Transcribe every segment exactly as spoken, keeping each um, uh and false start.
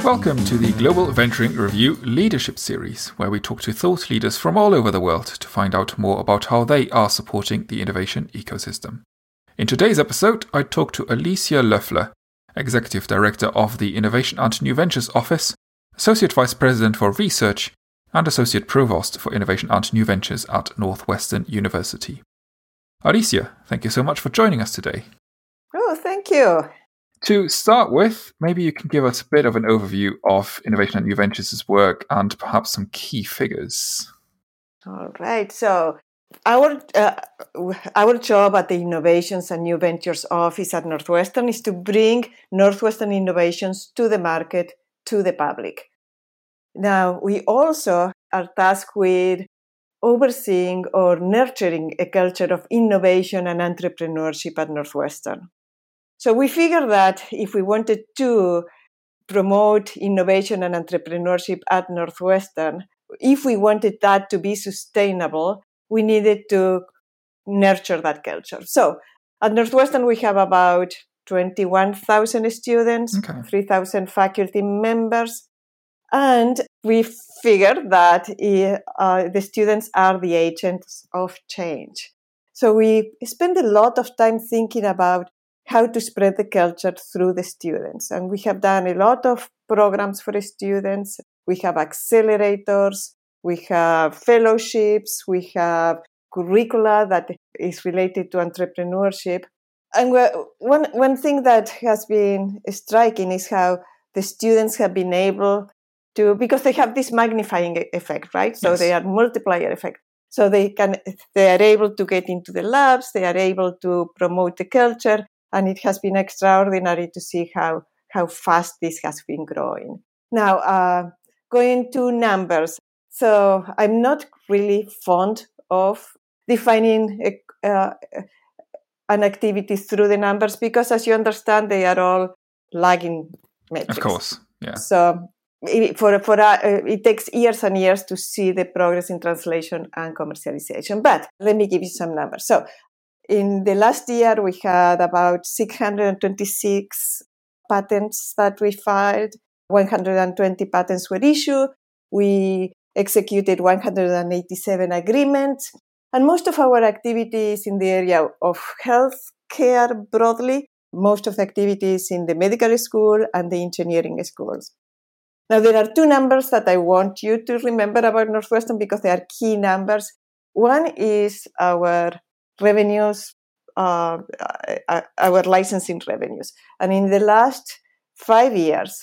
Welcome to the Global Venturing Review Leadership Series, where we talk to thought leaders from all over the world to find out more about how they are supporting the innovation ecosystem. In today's episode, I talk to Alicia Löffler, Executive Director of the Innovation and New Ventures Office, Associate Vice President for Research, and Associate Provost for Innovation and New Ventures at Northwestern University. Alicia, thank you so much for joining us today. Oh, thank you. To start with, maybe you can give us a bit of an overview of Innovation and New Ventures' work and perhaps some key figures. All right. So our uh, our job at the Innovations and New Ventures Office at Northwestern is to bring Northwestern innovations to the market, to the public. Now, we also are tasked with overseeing or nurturing a culture of innovation and entrepreneurship at Northwestern. So we figured that if we wanted to promote innovation and entrepreneurship at Northwestern, if we wanted that to be sustainable, we needed to nurture that culture. So at Northwestern, we have about twenty-one thousand students, okay. three thousand faculty members, and we figured that uh, the students are the agents of change. So we spend a lot of time thinking about how to spread the culture through the students. And we have done a lot of programs for the students. We have accelerators, we have fellowships, we have curricula that is related to entrepreneurship. And one, one thing that has been striking is how the students have been able to, because they have this magnifying effect, right? So yes. They are multiplier effect. So they can, they are able to get into the labs, they are able to promote the culture, and it has been extraordinary to see how, how fast this has been growing. Now, uh, going to numbers. So I'm not really fond of defining a, uh, an activity through the numbers because, as you understand, they are all lagging metrics. Of course, yeah. So it, for, for, uh, it takes years and years to see the progress in translation and commercialization. But let me give you some numbers. So in the last year, we had about six hundred twenty-six patents that we filed. one hundred twenty patents were issued. We executed one hundred eighty-seven agreements. And most of our activities in the area of healthcare broadly, most of the activities in the medical school and the engineering schools. Now, there are two numbers that I want you to remember about Northwestern because they are key numbers. One is our revenues, uh, our licensing revenues. And in the last five years,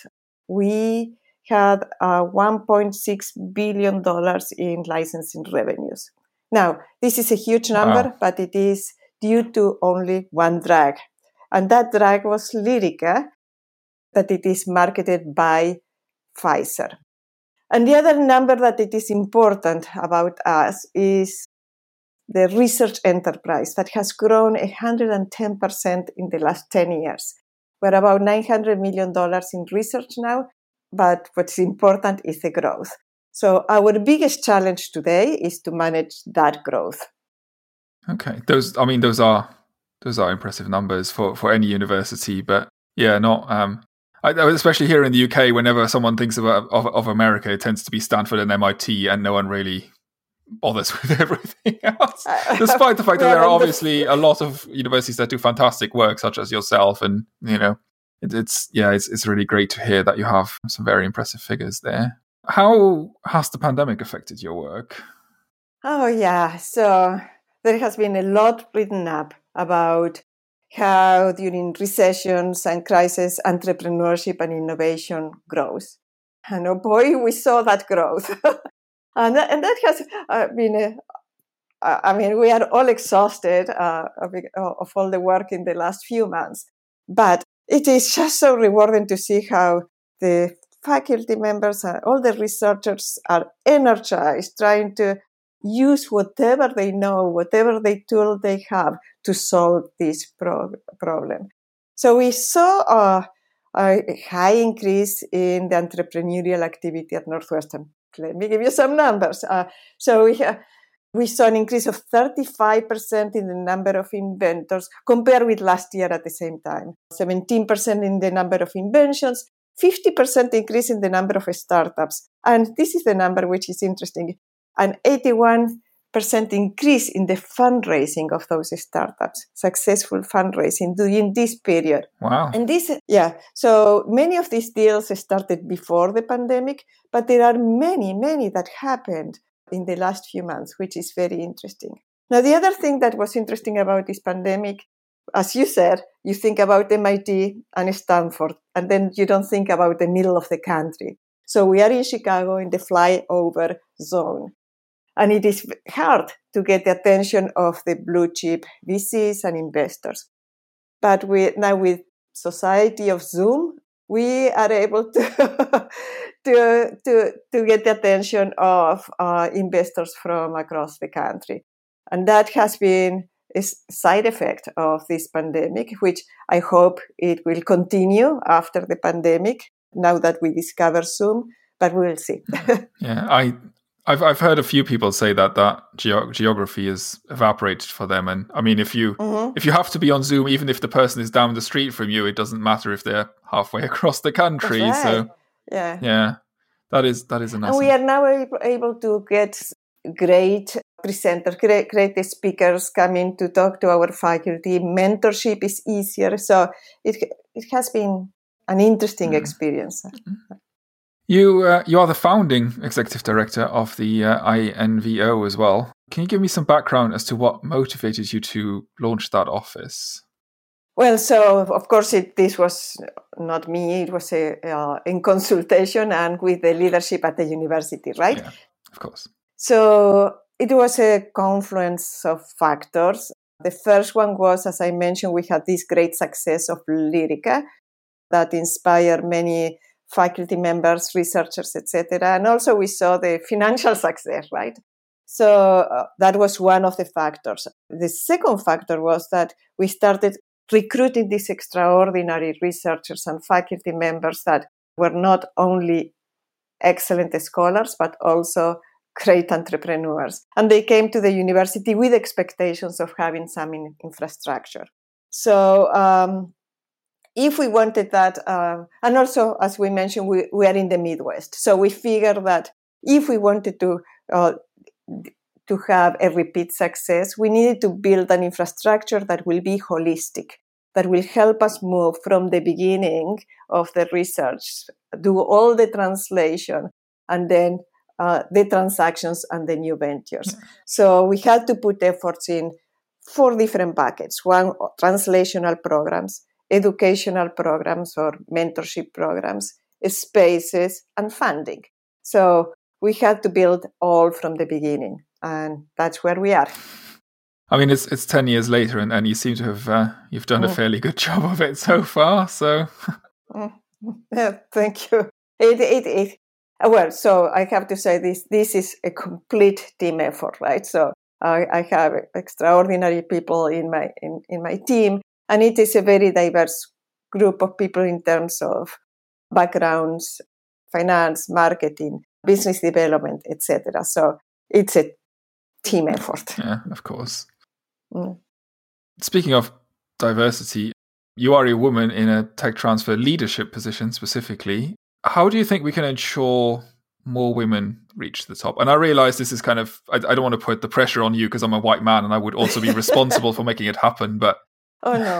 we had uh, one point six billion dollars in licensing revenues. Now, this is a huge number, wow. But it is due to only one drug. And that drug was Lyrica, that it is marketed by Pfizer. And the other number that it is important about us is the research enterprise that has grown one hundred ten percent in the last ten years. We're about nine hundred million dollars in research now, but what's important is the growth. So our biggest challenge today is to manage that growth. Okay, those I mean those are those are impressive numbers for, for any university, but yeah, not um I, especially here in the U K. Whenever someone thinks about of, of America, it tends to be Stanford and M I T, and no one really bothers with everything else, despite the fact that there are obviously a lot of universities that do fantastic work, such as yourself, and you know, it, it's yeah, it's it's really great to hear that you have some very impressive figures there. How has the pandemic affected your work? Oh yeah, so there has been a lot written up about how during recessions and crises, entrepreneurship and innovation grows, and oh boy, we saw that growth. And that, and that has uh, been, uh, I mean, we are all exhausted uh, of, of all the work in the last few months. But it is just so rewarding to see how the faculty members and all the researchers are energized, trying to use whatever they know, whatever they tool they have to solve this pro- problem. So we saw a, a high increase in the entrepreneurial activity at Northwestern. Let me give you some numbers. Uh, so we, uh, we saw an increase of thirty-five percent in the number of inventors compared with last year at the same time. seventeen percent in the number of inventions, fifty percent increase in the number of startups. And this is the number which is interesting. An eighty-one percent increase in the fundraising of those startups, successful fundraising during this period. Wow. And this, yeah, so many of these deals started before the pandemic, but there are many, many that happened in the last few months, which is very interesting. Now, the other thing that was interesting about this pandemic, as you said, you think about M I T and Stanford, and then you don't think about the middle of the country. So we are in Chicago in the flyover zone. And it is hard to get the attention of the blue chip V Cs and investors. But we, now with Society of Zoom, we are able to, to, to, to get the attention of uh, investors from across the country. And that has been a side effect of this pandemic, which I hope it will continue after the pandemic, now that we discover Zoom, but we will see. yeah, I... I've I've heard a few people say that that ge- geography is evaporated for them, and I mean, if you mm-hmm. if you have to be on Zoom, even if the person is down the street from you, it doesn't matter if they're halfway across the country. Right. So yeah, yeah, that is that is a nice. And we are now able, able to get great presenters, great great speakers coming to talk to our faculty. Mentorship is easier, so it it has been an interesting mm. experience. Mm-hmm. You uh, you are the founding executive director of the uh, I N V O as well. Can you give me some background as to what motivated you to launch that office? Well, so of course it, this was not me. It was a, uh, in consultation and with the leadership at the university, right? Yeah, of course. So it was a confluence of factors. The first one was, as I mentioned, we had this great success of Lyrica that inspired many faculty members, researchers, et cetera. And also we saw the financial success, right? So uh, that was one of the factors. The second factor was that we started recruiting these extraordinary researchers and faculty members that were not only excellent scholars, but also great entrepreneurs. And they came to the university with expectations of having some in- infrastructure. So, um, If we wanted that, uh, and also, as we mentioned, we, we are in the Midwest. So we figured that if we wanted to uh, to have a repeat success, we needed to build an infrastructure that will be holistic, that will help us move from the beginning of the research, do all the translation, and then uh, the transactions and the new ventures. Yeah. So we had to put efforts in four different buckets. One, translational programs, educational programs or mentorship programs, spaces, and funding. So we had to build all from the beginning, and that's where we are. I mean, it's it's ten years later, and, and you seem to have uh, you've done mm. a fairly good job of it so far. So, mm. yeah, thank you. It, it it well, so I have to say this this is a complete team effort, right? So I, I have extraordinary people in my in, in my team. And it is a very diverse group of people in terms of backgrounds, finance, marketing, business development, et cetera. So it's a team effort. Yeah, of course. Mm. Speaking of diversity, you are a woman in a tech transfer leadership position specifically. How do you think we can ensure more women reach the top? And I realize this is kind of, I, I don't want to put the pressure on you because I'm a white man and I would also be responsible for making it happen, but Oh, no.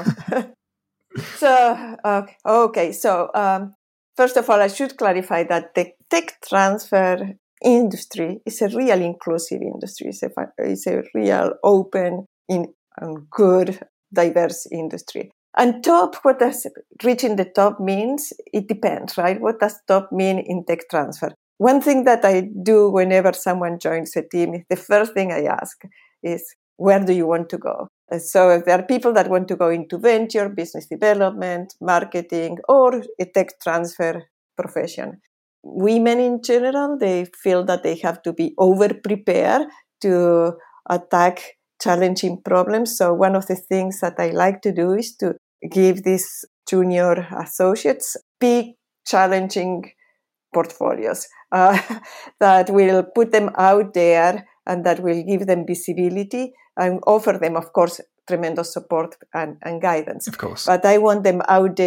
so, uh, okay. So, um, first of all, I should clarify that the tech transfer industry is a real inclusive industry. It's a, it's a real open in, and good, diverse industry. And top, what does reaching the top means? It depends, right? What does top mean in tech transfer? One thing that I do whenever someone joins a team, the first thing I ask is, where do you want to go? So if there are people that want to go into venture, business development, marketing, or a tech transfer profession. Women in general, they feel that they have to be over-prepared to attack challenging problems. So one of the things that I like to do is to give these junior associates big, challenging portfolios uh, that will put them out there and that will give them visibility and offer them, of course, tremendous support and, and guidance. Of course. But I want them out there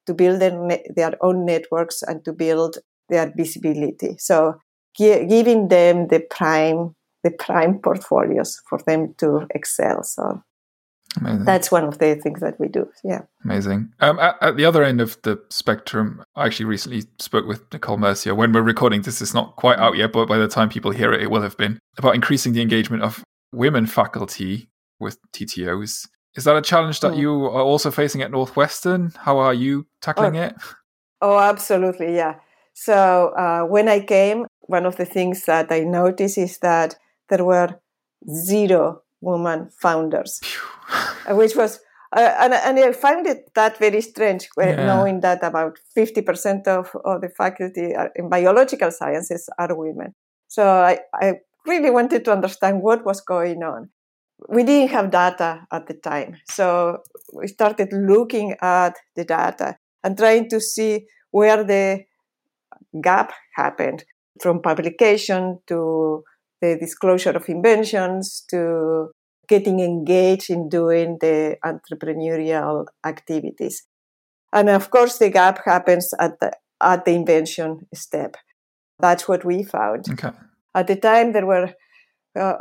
to build their, ne- their own networks and to build their visibility. So gi- giving them the prime, the prime portfolios for them to excel. So Amazing. That's one of the things that we do. Yeah. Amazing. Um, at, at the other end of the spectrum, I actually recently spoke with Nicole Mercier. When we're recording this, it's not quite out yet, but by the time people hear it, it will have been, about increasing the engagement of women faculty with T T Os. Is that a challenge that mm. you are also facing at Northwestern? How are you tackling oh. it? Oh, absolutely. Yeah. So uh, when I came, one of the things that I noticed is that there were zero women founders, which was, uh, and, and I find it that very strange, yeah. knowing that about fifty percent of, of the faculty are, in biological sciences are women. So I, I really wanted to understand what was going on. We didn't have data at the time. So we started looking at the data and trying to see where the gap happened, from publication to the disclosure of inventions to getting engaged in doing the entrepreneurial activities. And of course, the gap happens at the, at the invention step. That's what we found. Okay. At the time, there were uh,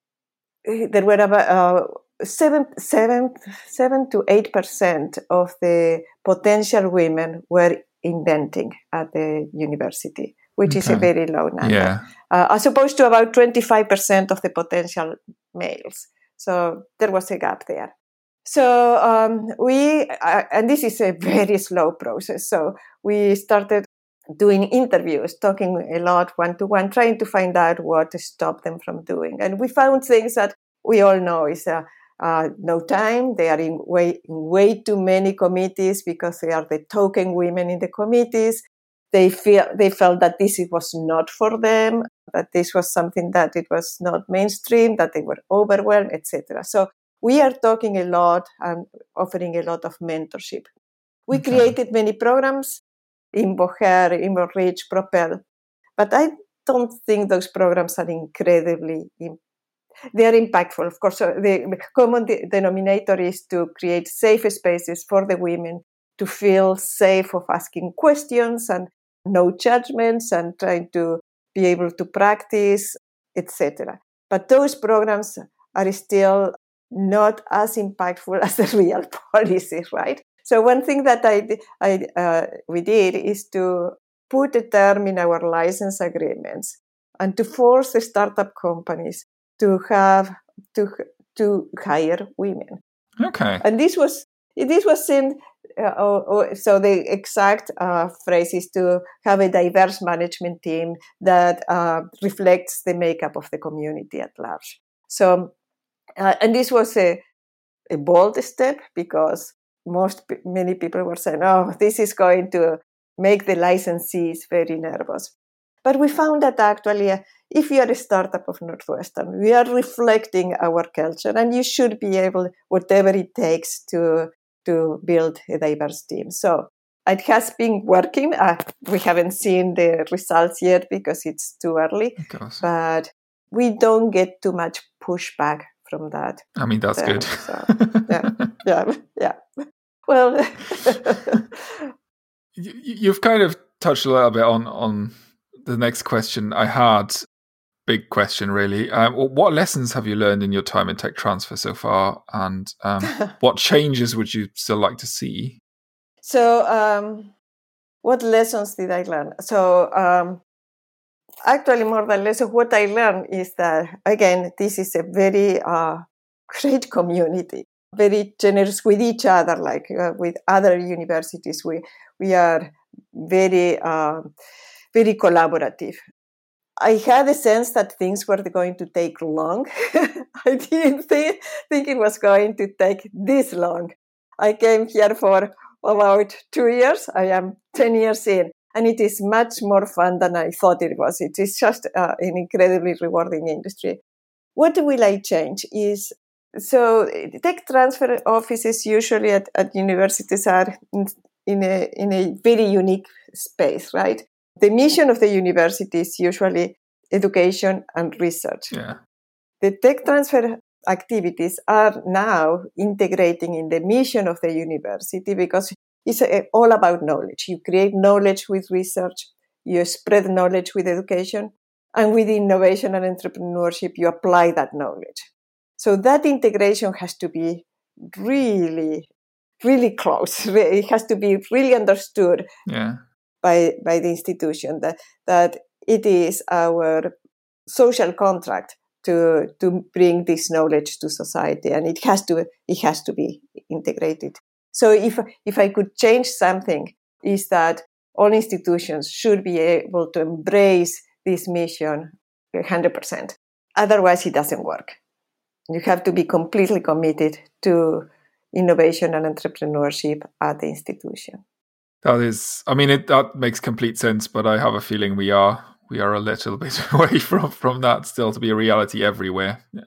there were about uh, seven, seven, seven to eight percent of the potential women were inventing at the university, which okay. is a very low number, yeah. uh, as opposed to about twenty-five percent of the potential males. So there was a gap there. So um, we, uh, and this is a very slow process. So we started doing interviews, talking a lot one-to-one, trying to find out what to stop them from doing. And we found things that we all know is uh, uh, no time. They are in way, in way too many committees because they are the token women in the committees. They feel they felt that this was not for them, that this was something that it was not mainstream, that they were overwhelmed, et cetera. So we are talking a lot and offering a lot of mentorship. We okay. created many programs, InvoHer, InvoReach, Propel, but I don't think those programs are incredibly important. They are impactful. Of course, the common de- denominator is to create safe spaces for the women to feel safe of asking questions and no judgments and trying to be able to practice, et cetera. But those programs are still not as impactful as the real policy, right? So one thing that I, I uh, we did is to put a term in our license agreements and to force the startup companies to have to to hire women. Okay. And this was this was in uh, oh, oh, so the exact uh, phrase is to have a diverse management team that uh, reflects the makeup of the community at large. So uh, and this was a a bold step because most many people were saying, "Oh, this is going to make the licensees very nervous." But we found that actually, uh, if you are a startup of Northwestern, we are reflecting our culture, and you should be able, whatever it takes, to to build a diverse team. So it has been working. Uh, we haven't seen the results yet because it's too early, but we don't get too much pushback from that. I mean, that's there. good. So, yeah, yeah, yeah. Well, you, you've kind of touched a little bit on on. The next question I had, big question really. Um, what lessons have you learned in your time in tech transfer so far, and um, what changes would you still like to see? So, um, what lessons did I learn? So, um, actually, more than lessons, what I learned is that again, this is a very uh, great community, very generous with each other, like uh, with other universities. We we are very. Uh, very collaborative. I had a sense that things were going to take long. I didn't think, think it was going to take this long. I came here for about two years. I am ten years in, and it is much more fun than I thought it was. It is just uh, an incredibly rewarding industry. What will I change is, so tech transfer offices usually at, at universities are in, in, a, in a very unique space, right? The mission of the university is usually education and research. Yeah. The tech transfer activities are now integrating in the mission of the university because it's uh, all about knowledge. You create knowledge with research, you spread knowledge with education, and with innovation and entrepreneurship, you apply that knowledge. So that integration has to be really, really close. It has to be really understood yeah. by, by the institution, that, that it is our social contract to, to bring this knowledge to society, and it has to, it has to be integrated. So if, if I could change something, is that all institutions should be able to embrace this mission one hundred percent. Otherwise, it doesn't work. You have to be completely committed to innovation and entrepreneurship at the institution. That is, I mean, it, that makes complete sense, but I have a feeling we are we are a little bit away from, from that still to be a reality everywhere. Yeah.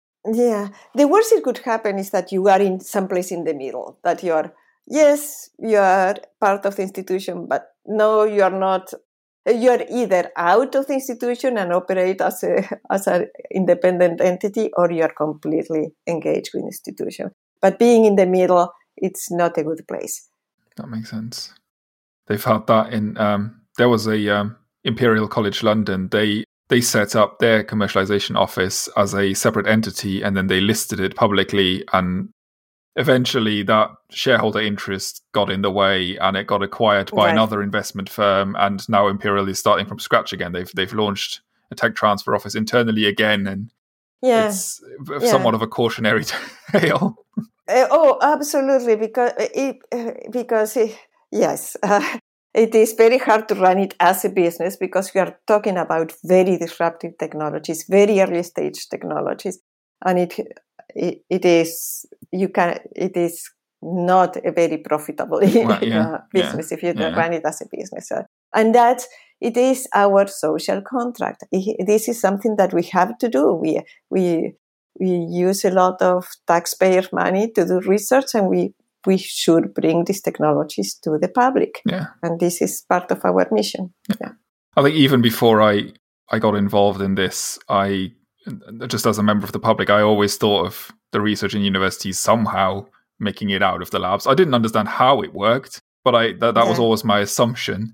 Yeah. The worst it could happen is that you are in someplace in the middle, that you are, yes, you are part of the institution, but no, you are not. You are either out of the institution and operate as a as an independent entity, or you are completely engaged with the institution. But being in the middle, it's not a good place. That makes sense. They've had that in, um, there was a um, Imperial College London. They they set up their commercialization office as a separate entity, and then they listed it publicly, and eventually that shareholder interest got in the way and it got acquired by right. another investment firm, and now Imperial is starting from scratch again. They've they've launched a tech transfer office internally again, and yeah. it's yeah. somewhat of a cautionary tale. Uh, oh, absolutely, because it, uh, because it, yes, uh, it is very hard to run it as a business, because we are talking about very disruptive technologies, very early stage technologies, and it it, it is you can it is not a very profitable well, yeah, uh, business yeah, if you yeah. run it as a business, uh, and that it is our social contract. It, this is something that we have to do. We we. We use a lot of taxpayer money to do research, and we, we should bring these technologies to the public. Yeah. And this is part of our mission. Yeah. Yeah. I think even before I, I got involved in this, I, just as a member of the public, I always thought of the research in universities somehow making it out of the labs. I didn't understand how it worked, but I that, that yeah. was always my assumption.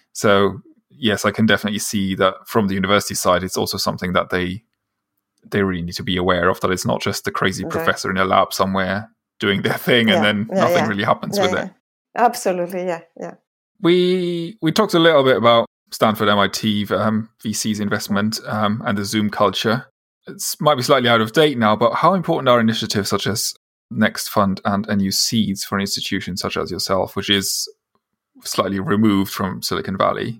So yes, I can definitely see that from the university side, it's also something that they they really need to be aware of, that it's not just the crazy okay. professor in a lab somewhere doing their thing yeah, and then yeah, nothing yeah. really happens yeah, with yeah. it. Absolutely, yeah, yeah. We we talked a little bit about Stanford, M I T, um, V C's investment um, and the Zoom culture. It might be slightly out of date now, but how important are initiatives such as Next Fund and N U Seeds for an institution such as yourself, which is slightly removed from Silicon Valley?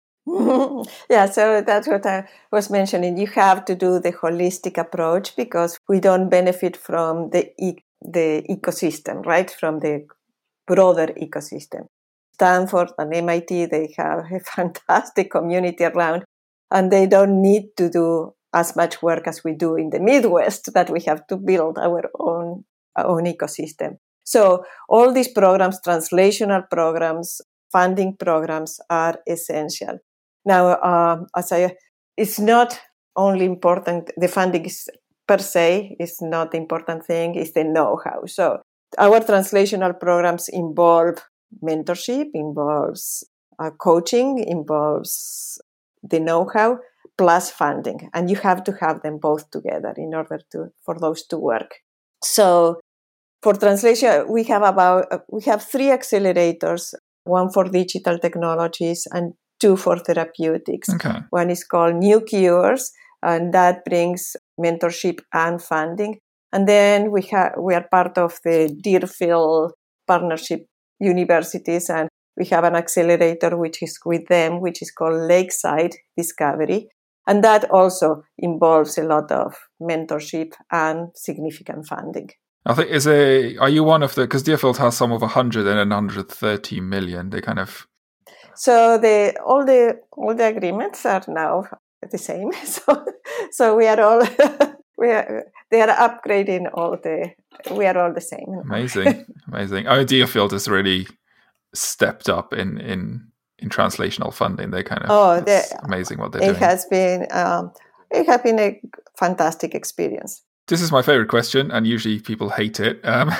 Yeah, so that's what I was mentioning. You have to do the holistic approach, because we don't benefit from the e- the ecosystem, right? From the broader ecosystem. Stanford and M I T, they have a fantastic community around, and they don't need to do as much work as we do in the Midwest, that we have to build our own, our own ecosystem. So all these programs, translational programs, funding programs, are essential. Now, uh, as I, it's not only important, the funding is, per se is not the important thing, it's the know-how. So our translational programs involve mentorship, involves uh, coaching, involves the know-how, plus funding. And you have to have them both together in order to for those to work. So for translation, we have about uh, we have three accelerators, one for digital technologies and two for therapeutics. Okay. One is called New Cures, and that brings mentorship and funding. And then we have we are part of the Deerfield Partnership Universities, and we have an accelerator which is with them, which is called Lakeside Discovery. And that also involves a lot of mentorship and significant funding. I think is a are you one of the, because Deerfield has some of one hundred and one hundred thirty million. They kind of So the all the all the agreements are now the same. So so we are all we are they are upgrading all the we are all the same. Amazing, amazing. Oh, Deerfield has really stepped up in in in translational funding. They kind of oh, it's amazing what they're it doing. It has been um, it has been a fantastic experience. This is my favorite question, and usually people hate it. Um,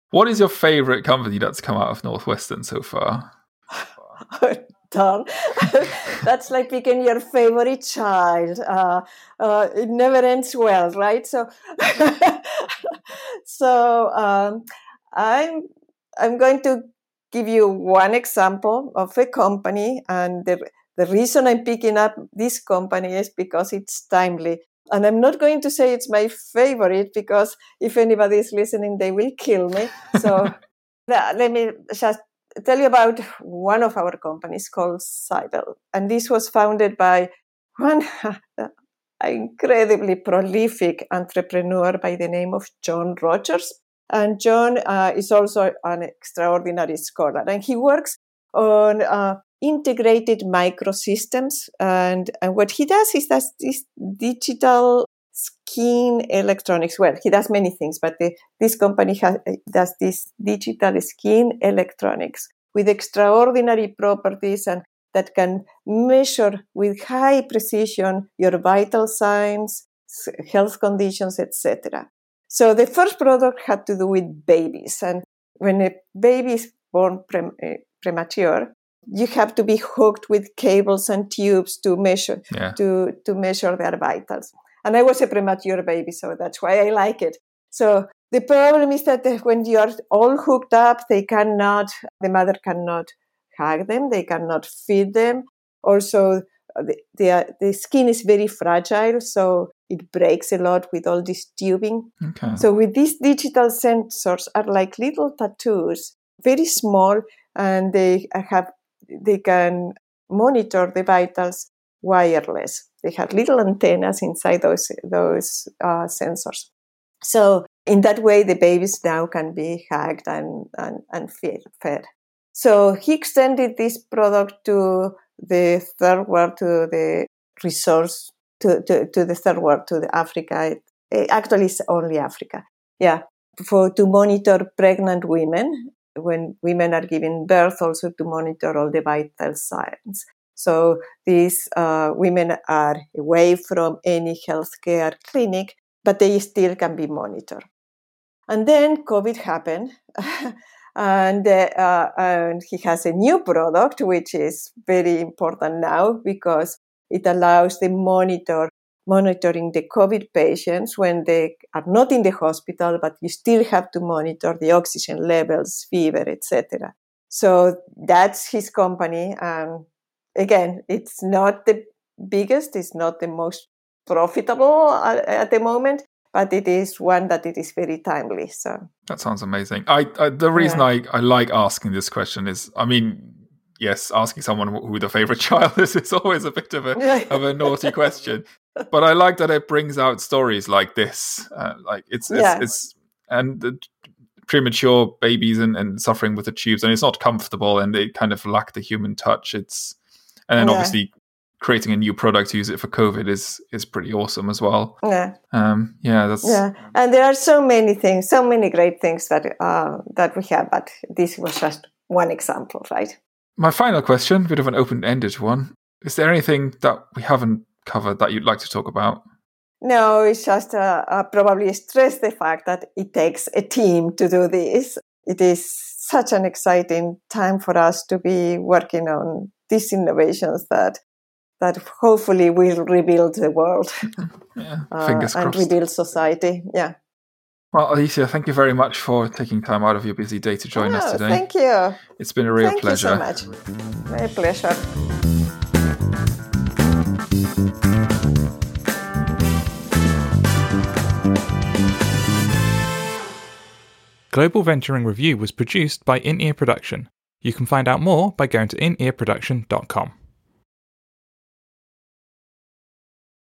What is your favorite company that's come out of Northwestern so far? Darn. That's like picking your favorite child. Uh, uh, it never ends well, right? So, so um, I'm I'm going to give you one example of a company, and the the reason I'm picking up this company is because it's timely. And I'm not going to say it's my favorite, because if anybody is listening, they will kill me. So let me just tell you about one of our companies called Cybele. And this was founded by one incredibly prolific entrepreneur by the name of John Rogers. And John uh, is also an extraordinary scholar. And he works on uh, integrated microsystems. And, and what he does is that this digital skin electronics. Well, he does many things, but the, this company has, does this digital skin electronics with extraordinary properties and that can measure with high precision your vital signs, health conditions, et cetera. So the first product had to do with babies. And when a baby is born pre- uh, premature, you have to be hooked with cables and tubes to measure yeah. to, to measure their vitals. And I was a premature baby, so that's why I like it. So the problem is that when you are all hooked up, they cannot, the mother cannot hug them, they cannot feed them. Also, the, the, the skin is very fragile, so it breaks a lot with all this tubing. Okay. So with these digital sensors are like little tattoos, very small, and they have they can monitor the vitals wireless. They have little antennas inside those those uh, sensors. So in that way, the babies now can be hugged and, and, and fed, fed. So he extended this product to the third world, to the resource, to, to, to the third world, to the Africa. It, actually, it's only Africa. Yeah, for to monitor pregnant women. When women are giving birth, also to monitor all the vital signs. So these uh, women are away from any healthcare clinic, but they still can be monitored. And then COVID happened, and, uh, and he has a new product, which is very important now because it allows the monitor monitoring the COVID patients when they are not in the hospital, but you still have to monitor the oxygen levels, fever, et cetera. So that's his company. Um, again, it's not the biggest, it's not the most profitable at, at the moment, but it is one that it is very timely. So that sounds amazing. I, I the reason yeah. I, I like asking this question is, I mean, yes, asking someone who the favorite child is is always a bit of a of a naughty question. But I like that it brings out stories like this. Uh, like it's it's, yeah. it's and the premature babies and, and suffering with the tubes, and it's not comfortable, and they kind of lack the human touch. It's and then yeah. obviously creating a new product to use it for COVID is is pretty awesome as well. Yeah, um, yeah, that's yeah. And there are so many things, so many great things that uh, that we have, but this was just one example, right? My final question, a bit of an open-ended one: is there anything that we haven't covered that you'd like to talk about? No, it's just uh, uh, probably stress the fact that it takes a team to do this. It is such an exciting time for us to be working on these innovations that that hopefully will rebuild the world. Yeah, fingers uh, crossed. And rebuild society, yeah. Well, Alicia, thank you very much for taking time out of your busy day to join oh, us today. Thank you. It's been a real thank pleasure. Thank you so much. My pleasure. Global Venturing Review was produced by In-Ear Production. You can find out more by going to in ear production dot com.